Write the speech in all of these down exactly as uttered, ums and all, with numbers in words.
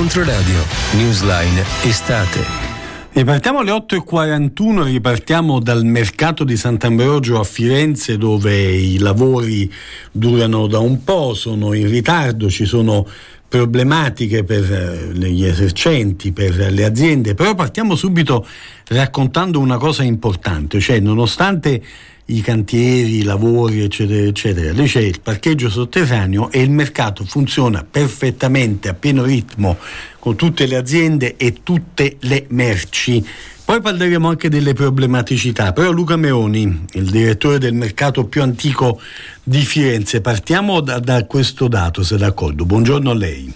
Controradio, Newsline Estate. Ripartiamo alle otto e quarantuno, ripartiamo dal mercato di Sant'Ambrogio a Firenze, dove i lavori durano da un po', sono in ritardo, ci sono problematiche per gli esercenti, per le aziende, però partiamo subito raccontando una cosa importante, cioè nonostante i cantieri, i lavori eccetera eccetera, lì c'è il parcheggio sotterraneo e il mercato funziona perfettamente a pieno ritmo con tutte le aziende e tutte le merci. Poi parleremo anche delle problematicità, però Luca Meroni, il direttore del mercato più antico di Firenze, partiamo da, da questo dato, se d'accordo. Buongiorno a lei.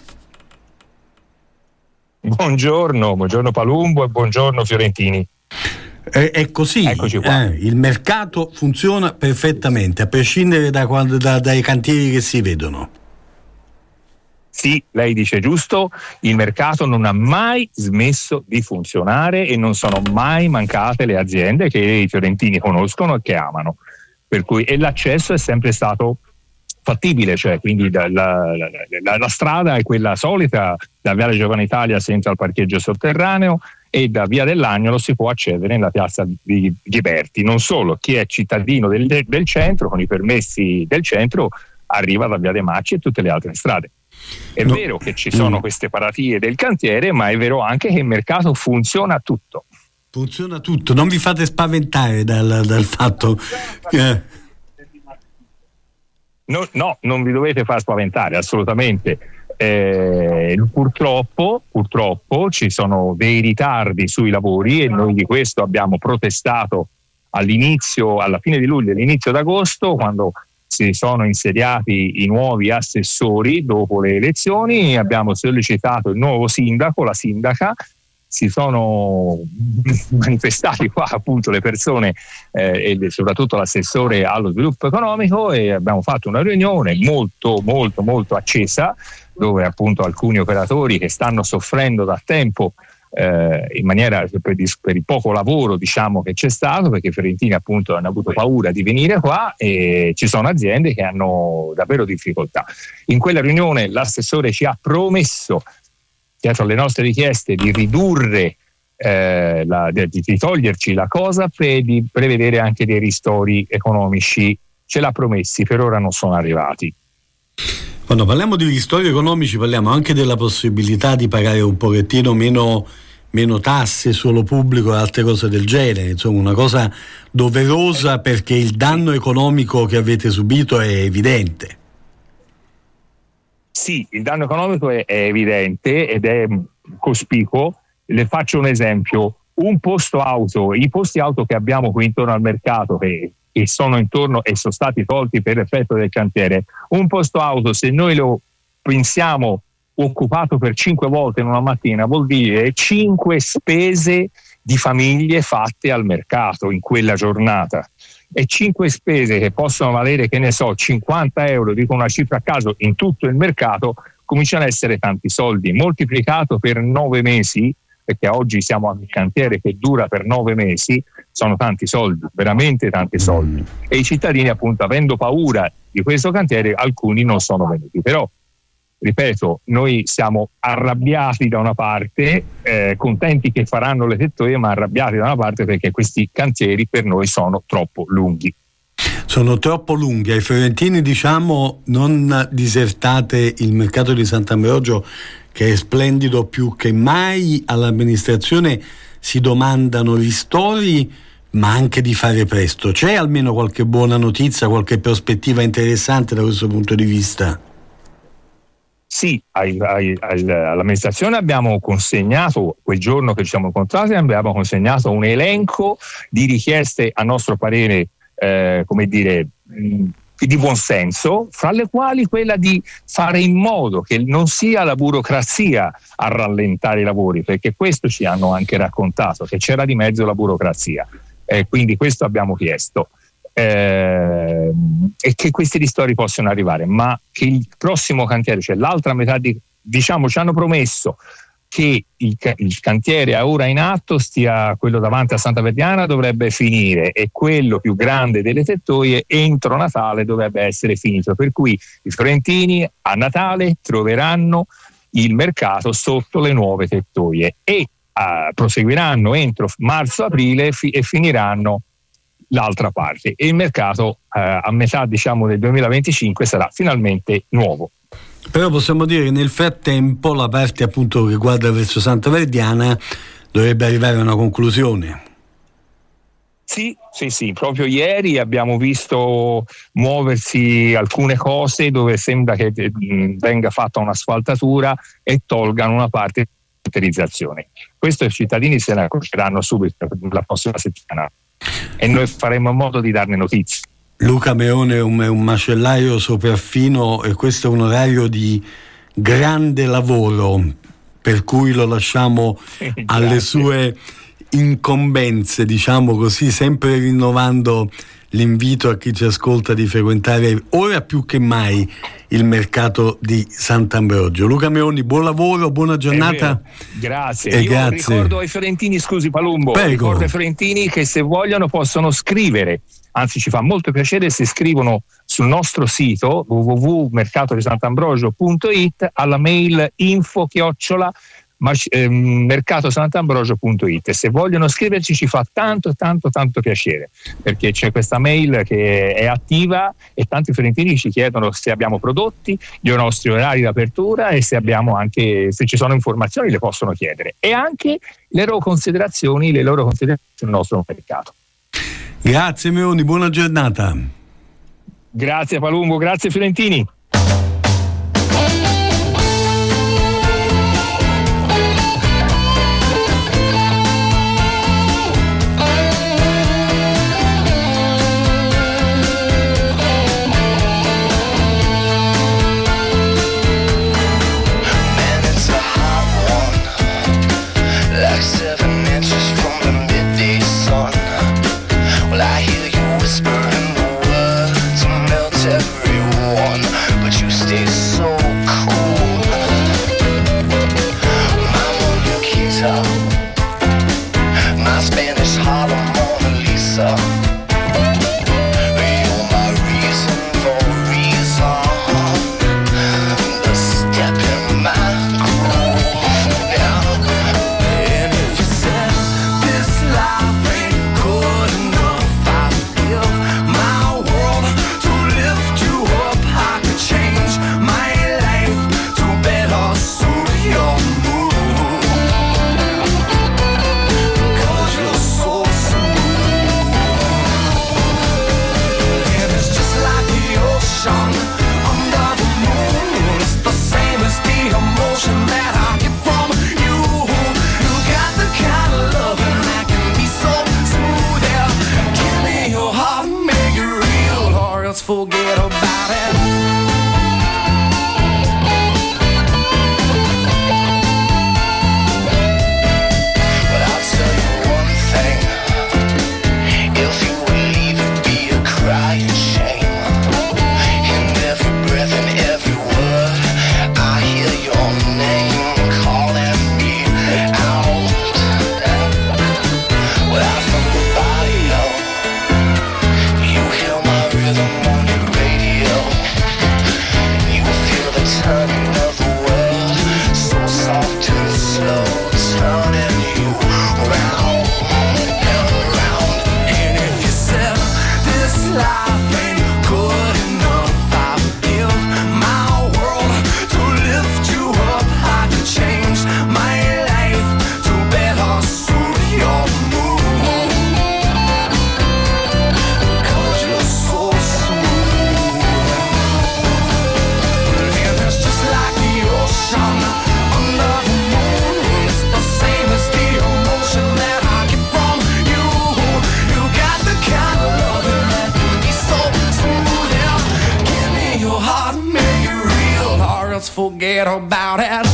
Buongiorno, buongiorno Palumbo e buongiorno Fiorentini. È, è così, Eccoci qua. Eh, il mercato funziona perfettamente, a prescindere da quando, da, dai cantieri che si vedono. Sì, lei dice giusto, il mercato non ha mai smesso di funzionare e non sono mai mancate le aziende che i fiorentini conoscono e che amano, per cui e l'accesso è sempre stato fattibile, cioè quindi la, la, la, la strada è quella solita, da Viale Giovane Italia si entra al parcheggio sotterraneo e da Via dell'Agnolo si può accedere nella piazza di Ghiberti. Non solo, chi è cittadino del, del centro con i permessi del centro arriva da Via dei Macci e tutte le altre strade. È no. vero che ci sono queste paratie del cantiere, ma è vero anche che il mercato funziona tutto. Funziona tutto, non vi fate spaventare dal, dal fatto che... No, no, non vi dovete far spaventare, assolutamente. Eh, purtroppo, purtroppo ci sono dei ritardi sui lavori e noi di questo abbiamo protestato all'inizio, alla fine di luglio, all'inizio d'agosto, quando si sono insediati i nuovi assessori dopo le elezioni. Abbiamo sollecitato il nuovo sindaco, la sindaca, si sono manifestati qua appunto le persone eh, e soprattutto l'assessore allo sviluppo economico, e abbiamo fatto una riunione molto molto molto accesa, dove appunto alcuni operatori che stanno soffrendo da tempo eh, in maniera per, per il poco lavoro diciamo che c'è stato, perché i fiorentini appunto hanno avuto paura di venire qua e ci sono aziende che hanno davvero difficoltà. In quella riunione l'assessore ci ha promesso, dietro alle nostre richieste, di ridurre eh, la, di, di toglierci la cosa e di prevedere anche dei ristori economici. Ce l'ha promessi, per ora non sono arrivati. Quando parliamo di ristori economici parliamo anche della possibilità di pagare un pochettino meno, meno tasse, suolo pubblico e altre cose del genere, insomma una cosa doverosa, perché il danno economico che avete subito è evidente. Sì, il danno economico è, è evidente ed è cospicuo. Le faccio un esempio: un posto auto, i posti auto che abbiamo qui intorno al mercato, che, che sono intorno e sono stati tolti per effetto del cantiere, un posto auto, se noi lo pensiamo occupato per cinque volte in una mattina, vuol dire cinque spese di famiglie fatte al mercato in quella giornata. E cinque spese che possono valere, che ne so, cinquanta euro, dico una cifra a caso, in tutto il mercato, cominciano a essere tanti soldi. Moltiplicato per nove mesi, perché oggi siamo a un cantiere che dura per nove mesi, sono tanti soldi, veramente tanti soldi. E i cittadini, appunto, avendo paura di questo cantiere, alcuni non sono venuti. Però, ripeto, noi siamo arrabbiati da una parte, eh, contenti che faranno le tettoie, ma arrabbiati da una parte perché questi cantieri per noi sono troppo lunghi. Sono troppo lunghi. Ai fiorentini diciamo: non disertate il mercato di Sant'Ambrogio, che è splendido più che mai. All'amministrazione si domandano ristori, ma anche di fare presto. C'è almeno qualche buona notizia, qualche prospettiva interessante da questo punto di vista? Sì, ai, ai, all'amministrazione abbiamo consegnato, quel giorno che ci siamo incontrati, abbiamo consegnato un elenco di richieste, a nostro parere, eh, come dire, mh, di buon senso, fra le quali quella di fare in modo che non sia la burocrazia a rallentare i lavori, perché questo ci hanno anche raccontato, che c'era di mezzo la burocrazia. Eh, quindi questo abbiamo chiesto. Eh, e che questi ristori possano arrivare, ma che il prossimo cantiere, cioè l'altra metà di, diciamo, ci hanno promesso che il, il cantiere ora in atto, stia quello davanti a Santa Verdiana, dovrebbe finire, e quello più grande delle tettoie entro Natale dovrebbe essere finito, per cui i fiorentini a Natale troveranno il mercato sotto le nuove tettoie e uh, proseguiranno entro marzo-aprile fi- e finiranno l'altra parte, e il mercato uh, a metà diciamo del duemilaventicinque sarà finalmente nuovo. Però possiamo dire che nel frattempo la parte appunto che guarda verso Santa Verdiana dovrebbe arrivare a una conclusione. Sì, sì, sì, proprio ieri abbiamo visto muoversi alcune cose dove sembra che mh, venga fatta un'asfaltatura e tolgano una parte di caratterizzazione. Questo i cittadini se ne accorgeranno subito la prossima settimana e noi faremo in modo di darne notizie. Luca Meone è un, è un macellaio sopraffino e questo è un orario di grande lavoro, per cui lo lasciamo alle sue incombenze, diciamo così, sempre rinnovando l'invito a chi ci ascolta di frequentare ora più che mai il mercato di Sant'Ambrogio. Luca Meoni, buon lavoro, buona giornata. Grazie. E Io grazie. ricordo ai fiorentini, scusi Palumbo, Prego. ricordo ai fiorentini che se vogliono possono scrivere, anzi ci fa molto piacere se scrivono sul nostro sito w w w punto mercato di sant'ambrogio punto i t alla mail info chiocciola mercato sant'ambrogio punto i t. Se vogliono scriverci ci fa tanto tanto tanto piacere, perché c'è questa mail che è attiva e tanti fiorentini ci chiedono se abbiamo prodotti, i nostri orari di apertura e se abbiamo anche, se ci sono informazioni le possono chiedere, e anche le loro considerazioni, le loro considerazioni sul nostro mercato. Grazie Meoni, buona giornata. Grazie Palumbo, grazie fiorentini. Forget about it. But I'll tell you one thing, if you would leave it be a crying shame. In every breath and every word I hear your name calling me out. Without somebody else, you hear my rhythm. Turning of the world, so soft and slow, turning you round and round. And if you said this life ain't good enough, I would give my world to lift you up. I could change my life to better suit your mood, because you're so smooth. Under the moon, it's the same as the emotion that I get from you. You got the kind of loving that can be so smooth. Yeah. Give me your heart, make it real, or else forget about it.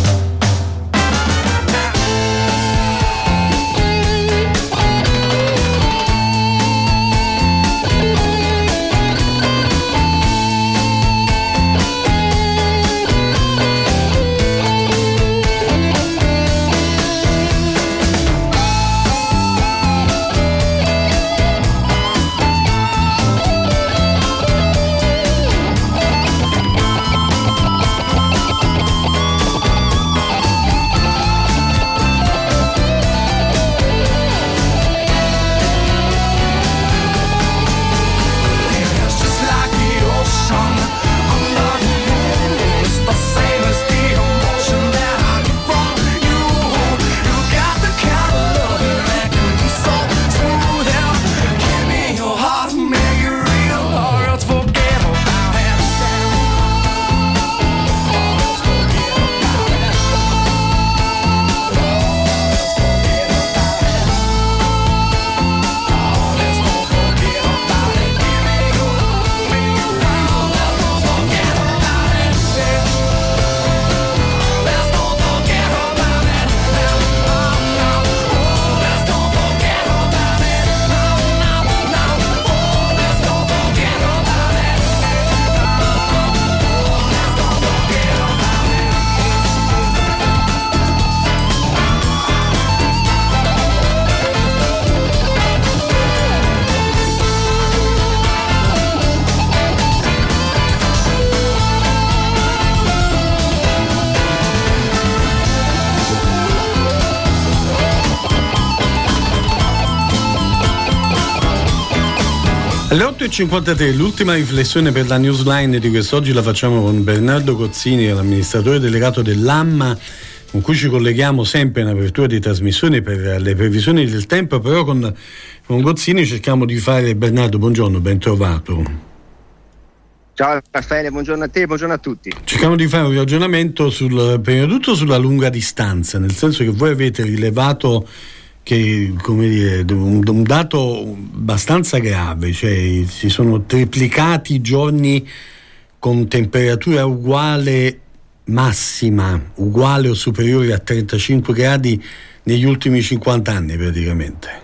Alle otto e cinquantatré l'ultima riflessione per la newsline di quest'oggi la facciamo con Bernardo Cozzini, l'amministratore delegato dell'A M A, con cui ci colleghiamo sempre in apertura di trasmissioni per le previsioni del tempo, però con, con Cozzini cerchiamo di fare. Bernardo, buongiorno, ben trovato. Ciao Raffaele, buongiorno a te, buongiorno a tutti. Cerchiamo di fare un ragionamento sul, prima di tutto sulla lunga distanza, nel senso che voi avete rilevato che, come dire, un, un dato abbastanza grave, cioè si sono triplicati i giorni con temperatura uguale massima, uguale o superiore a trentacinque gradi negli ultimi cinquanta anni praticamente.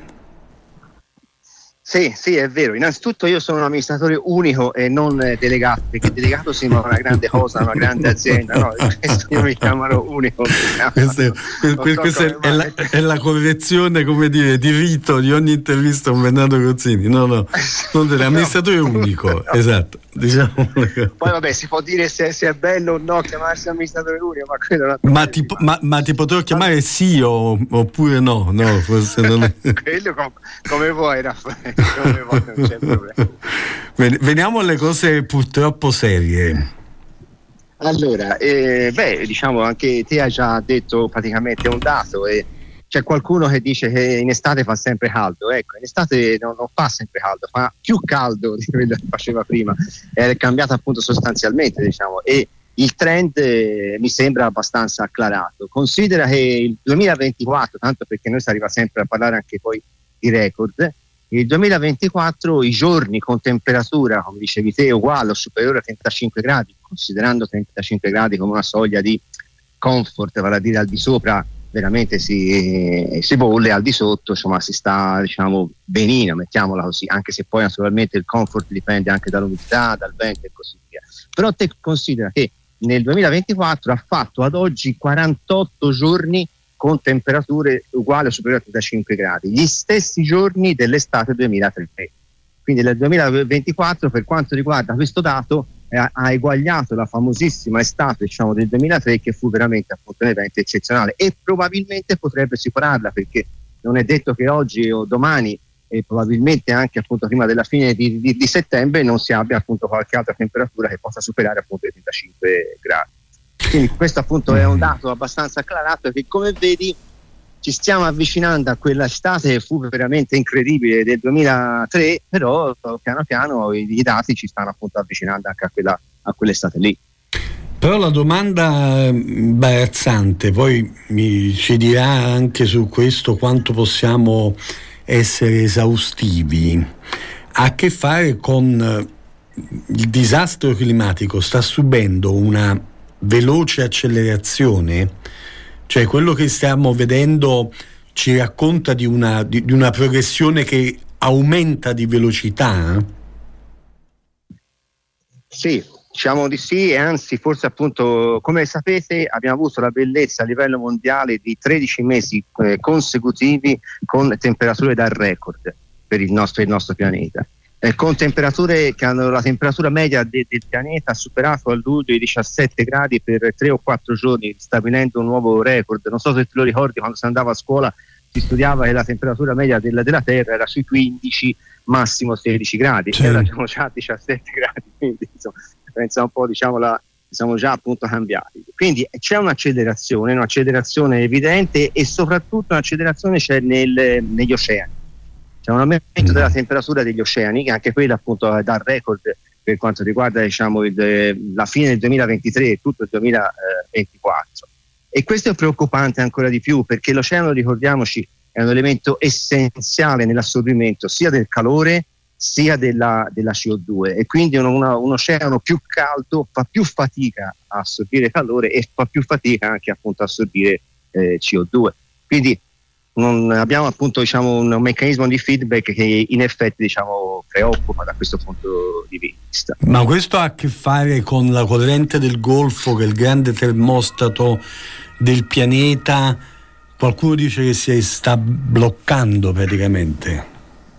Sì, sì, è vero. Innanzitutto io sono un amministratore unico e non eh, delegato, perché delegato sembra una grande cosa, una grande azienda, no? Questo io mi chiamano unico. Questa è, que, so questa è, è, la, è la correzione, come dire, di rito di ogni intervista con Bernardo Cozzini. No, no, non dell'amministratore unico, no. Esatto. Diciamo. Poi vabbè, si può dire se, se è bello o no chiamarsi amministratore unico, ma quello è ma ti, ma, ma ti potrò chiamare sì o, oppure no? No, forse non è. Quello com, come vuoi, Raffaele. Come vuoi, non c'è problema. Veniamo alle cose purtroppo serie. Allora, eh, beh, diciamo anche te hai già detto praticamente un dato, e c'è qualcuno che dice che in estate fa sempre caldo. Ecco, in estate non, non fa sempre caldo, fa più caldo di quello che faceva prima, è cambiato appunto sostanzialmente, diciamo, e il trend eh, mi sembra abbastanza acclarato. Considera che il duemilaventiquattro, tanto perché noi si arriva sempre a parlare anche poi di record, il duemilaventiquattro i giorni con temperatura, come dicevi te, uguale o superiore a trentacinque gradi, considerando trentacinque gradi come una soglia di comfort, vale a dire al di sopra veramente si, si bolle, al di sotto insomma si sta, diciamo, benino, mettiamola così, anche se poi naturalmente il comfort dipende anche dall'umidità, dal vento e così via. Però te considera che nel duemilaventiquattro ha fatto ad oggi quarantotto giorni con temperature uguali o superiori a trentacinque gradi, gli stessi giorni dell'estate duemilatré. Quindi nel duemilaventiquattro, per quanto riguarda questo dato, eh, ha eguagliato la famosissima estate, diciamo, del duemilatré, che fu veramente appunto un evento eccezionale, e probabilmente potrebbe superarla, perché non è detto che oggi o domani, e probabilmente anche appunto prima della fine di, di, di settembre, non si abbia appunto qualche altra temperatura che possa superare appunto i trentacinque gradi. Quindi questo appunto è un dato abbastanza acclarato, che come vedi ci stiamo avvicinando a quella estate che fu veramente incredibile del duemilatré, però piano piano i, i dati ci stanno appunto avvicinando anche a quella a quell'estate lì. Però la domanda imbarazzante, poi mi ci dirà anche su questo quanto possiamo essere esaustivi, ha a che fare con il disastro climatico. Sta subendo una veloce accelerazione, cioè quello che stiamo vedendo ci racconta di una, di, di una progressione che aumenta di velocità? Sì, diciamo di sì, e anzi forse appunto, come sapete, abbiamo avuto la bellezza a livello mondiale di tredici mesi eh, consecutivi con temperature da record per il nostro, il nostro pianeta. Eh, con temperature che hanno la temperatura media de, del pianeta ha superato a luglio i diciassette gradi per tre o quattro giorni, stabilendo un nuovo record. Non so se te lo ricordi, quando si andava a scuola si studiava che la temperatura media della, della Terra era sui quindici, massimo sedici gradi, sì. Ora siamo già a diciassette gradi, quindi insomma, pensa un po', diciamo, la, siamo già appunto cambiati. Quindi c'è un'accelerazione, un'accelerazione evidente, e soprattutto un'accelerazione c'è nel, negli oceani. C'è un aumento della temperatura degli oceani, che anche quella appunto dà record per quanto riguarda, diciamo, il, la fine del duemilaventitré e tutto il duemilaventiquattro. E questo è preoccupante ancora di più, perché l'oceano, ricordiamoci, è un elemento essenziale nell'assorbimento sia del calore sia della, della C O due, e quindi un, una, un oceano più caldo fa più fatica a assorbire calore e fa più fatica anche appunto a assorbire eh, C O due. Quindi non abbiamo appunto, diciamo, un meccanismo di feedback che in effetti, diciamo, preoccupa da questo punto di vista. Ma questo ha a che fare con la corrente del Golfo, che è il grande termostato del pianeta. Qualcuno dice che si sta bloccando praticamente.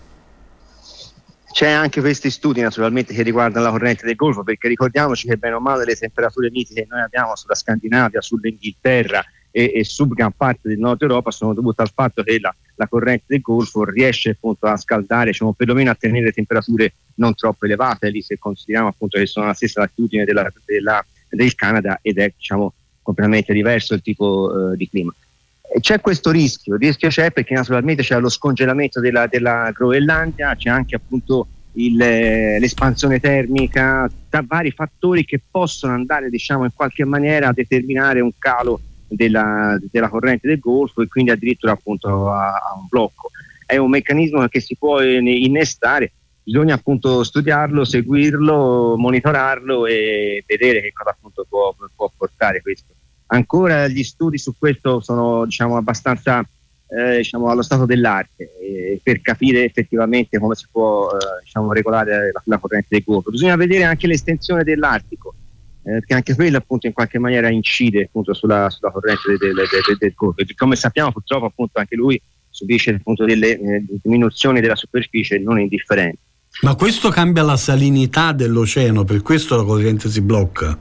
C'è anche questi studi naturalmente che riguardano la corrente del Golfo, perché ricordiamoci che bene o male le temperature miti che noi abbiamo sulla Scandinavia, sull'Inghilterra e, e su gran parte del nord Europa sono dovute al fatto che la, la corrente del Golfo riesce appunto a scaldare, diciamo, perlomeno a tenere temperature non troppo elevate, lì se consideriamo appunto che sono la stessa latitudine della, della, del Canada, ed è, diciamo, completamente diverso il tipo eh, di clima. E c'è questo rischio, il rischio c'è perché naturalmente c'è lo scongelamento della, della Groenlandia, c'è anche appunto il, l'espansione termica, da vari fattori che possono andare, diciamo, in qualche maniera a determinare un calo della, della corrente del Golfo e quindi addirittura appunto a, a un blocco. È un meccanismo che si può innestare, bisogna appunto studiarlo, seguirlo, monitorarlo e vedere che cosa appunto può, può portare questo. Ancora gli studi su questo sono, diciamo, abbastanza eh, diciamo, allo stato dell'arte eh, per capire effettivamente come si può eh, diciamo, regolare la, la corrente del Golfo. Bisogna vedere anche l'estensione dell'Artico, eh, perché anche quella appunto in qualche maniera incide appunto sulla, sulla corrente del, del, del, del Golfo. Come sappiamo, purtroppo appunto anche lui subisce appunto delle eh, diminuzioni della superficie non indifferenti. Ma questo cambia la salinità dell'oceano, per questo la corrente si blocca?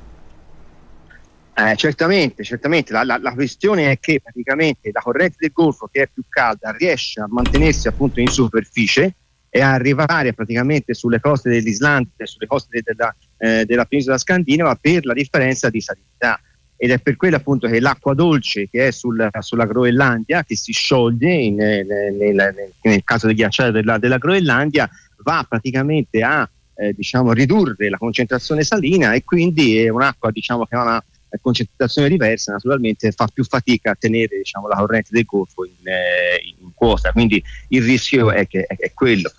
Eh, certamente, certamente. La, la, la questione è che praticamente la corrente del Golfo, che è più calda, riesce a mantenersi appunto in superficie e a arrivare praticamente sulle coste dell'Islanda e sulle coste de, della, eh, della penisola scandinava per la differenza di salinità. Ed è per quello appunto che l'acqua dolce che è sul, sulla Groenlandia, che si scioglie in, nel, nel, nel caso del ghiacciaio della, della Groenlandia, va praticamente a eh, diciamo, ridurre la concentrazione salina, e quindi è un'acqua, diciamo, che ha una concentrazione diversa, naturalmente fa più fatica a tenere, diciamo, la corrente del Golfo in, eh, in quota, quindi il rischio è che è, è quello,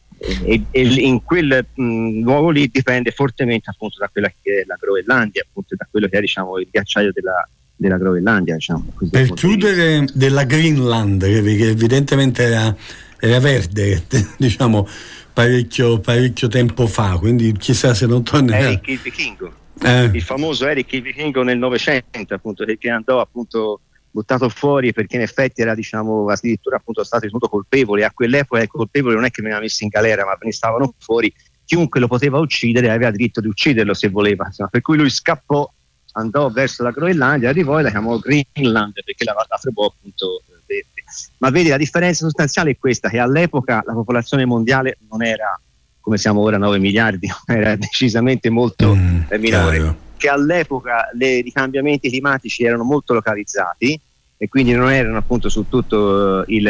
e, e in quel mh, luogo lì dipende fortemente appunto da quella che è la Groenlandia, appunto da quello che è, diciamo, il ghiacciaio della, della Groenlandia, diciamo, per chiudere di della Greenland, che evidentemente era, era verde diciamo parecchio, parecchio tempo fa, quindi chissà se non tornerà. Eric il Vichingo. Eh. Il famoso Eric il Vichingo nel Novecento, appunto, che andò appunto buttato fuori perché in effetti era, diciamo, addirittura appunto stato ritenuto colpevole. A quell'epoca il colpevole non è che veniva messo in galera, ma ne stavano fuori, chiunque lo poteva uccidere aveva diritto di ucciderlo se voleva, insomma, per cui lui scappò, andò verso la Groenlandia, arrivò e la chiamò Greenland perché la, la trovò appunto verde. Ma vedi, la differenza sostanziale è questa, che all'epoca la popolazione mondiale non era come siamo ora, nove miliardi, era decisamente molto mm, minore, chiaro. Che all'epoca le, i cambiamenti climatici erano molto localizzati e quindi non erano appunto su tutto il,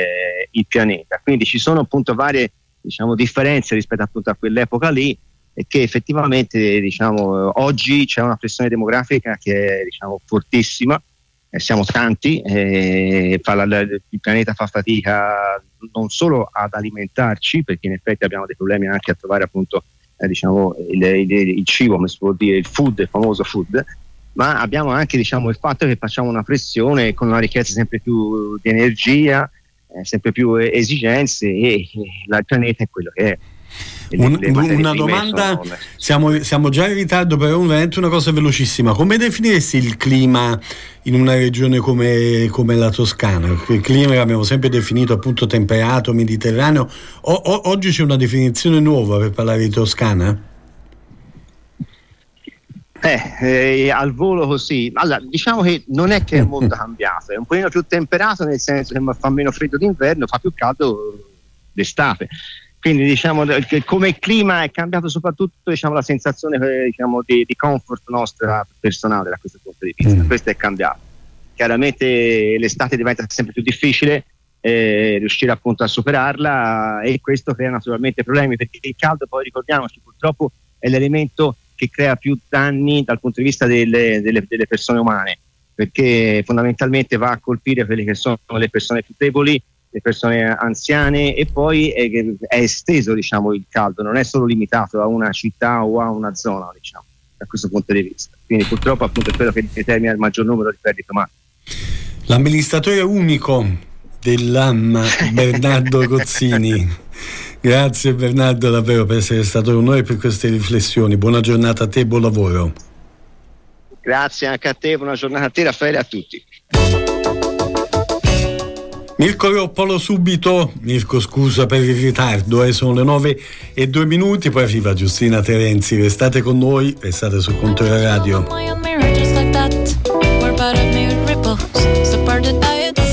il pianeta, quindi ci sono appunto varie, diciamo, differenze rispetto appunto a quell'epoca lì, e che effettivamente, diciamo, oggi c'è una pressione demografica che è, diciamo, fortissima, eh, siamo tanti, eh, fa la, il pianeta fa fatica non solo ad alimentarci, perché in effetti abbiamo dei problemi anche a trovare appunto eh, diciamo il, il, il cibo, come si può dire, il food, il famoso food, ma abbiamo anche, diciamo, il fatto che facciamo una pressione con una richiesta sempre più di energia, eh, sempre più esigenze, e, e il pianeta è quello che è. Un, una domanda, sono... siamo, siamo già in ritardo, però veramente una cosa velocissima: come definiresti il clima in una regione come, come la Toscana? Il clima l'abbiamo sempre definito appunto temperato, mediterraneo. O, o, oggi c'è una definizione nuova per parlare di Toscana? Eh, eh, al volo così, allora, diciamo che non è che è molto cambiato, è un pochino più temperato, nel senso che fa meno freddo d'inverno, fa più caldo d'estate. Quindi, diciamo che come clima è cambiato soprattutto, diciamo, la sensazione, diciamo, di, di comfort nostra personale da questo punto di vista. Mm. Questo è cambiato. Chiaramente l'estate diventa sempre più difficile eh, riuscire appunto a superarla, e questo crea naturalmente problemi, perché il caldo, poi ricordiamoci, purtroppo è l'elemento che crea più danni dal punto di vista delle, delle, delle persone umane, perché fondamentalmente va a colpire quelle che sono le persone più deboli, le persone anziane, e poi è, è esteso, diciamo, il caldo, non è solo limitato a una città o a una zona, diciamo, da questo punto di vista. Quindi purtroppo appunto è quello che determina il maggior numero di perdite umane. L'amministratore unico dell'A M, Bernardo Cozzini. Grazie Bernardo davvero per essere stato con noi, per queste riflessioni. Buona giornata a te, buon lavoro. Grazie anche a te, buona giornata a te, Raffaele, a tutti. Mirko Roppolo subito. Mirko, scusa per il ritardo, eh, sono le nove e due minuti, poi arriva Giustina Terenzi. Restate con noi, restate su Controllo Radio.